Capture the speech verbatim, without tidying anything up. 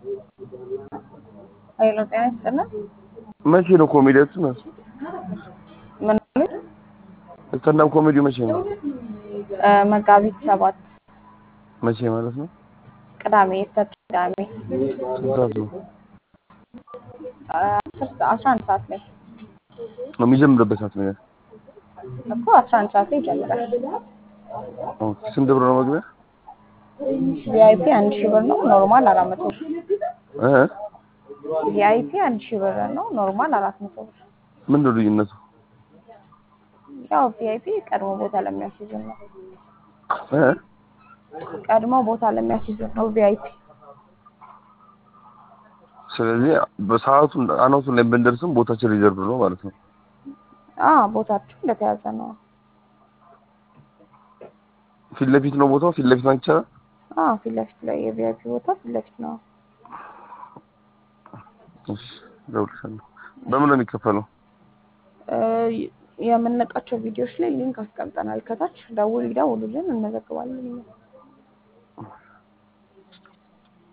ኃይሎ ጤና ይስጥልን። መቼ ነው ኮሜዲያችሁ ነው? ምን ማለት? ስታንዳፕ ኮሜዲው መቼ ነው? መጋቢት ሰባት መቼ ማለት ነው? ቅዳሜ የፊታችን ቅዳሜ ስንት ሰዓት ነው? አስራ አንድ ሰዓት ላይ ነው የሚጀምርበት ሰዓት ነው እኮ አስራ አንድ ሰዓት ላይ ይጀምራል። ኦኬ። ስንት ብር ነው መግቢያ? ቪአይፒ አንድ ሺህ ብር ነው። ኖርማል አራት መቶ ብር። እ ቪአይፒ አንድ ሺህ ብር ነው። ኖርማል አራት መቶ ብር። ምን ነው ልዩነቱ? ያው ቪአይፒ ቀድሞ ቦታ ለሚያስይዝ ነው። እ ቀድሞ ቦታ ለሚያስይዝ ነው ቪአይፒ። ስለዚህ በሰዓቱ አናቱ ላይ ብንደርስም ቦታችን ሪዘርቭ ነው ማለት ነው። አዎ ቦታችሁ እንደተያዘ ነው። ፊት ለፊት ነው ቦታው? ፊት ለፊት ነው ይቻላል? አዎ ፊት ለፊት ላይ የቪአይፒ ቦታ ፊት ለፊት ነው። እሺ ደውልሻለሁ። በምን ነው የሚከፈለው? የምንለቃቸው ቪዲዮዎች ላይ ሊንክ አስቀምጠናል ከታች። ደውል ይደውሉልን እንመዘግባለን።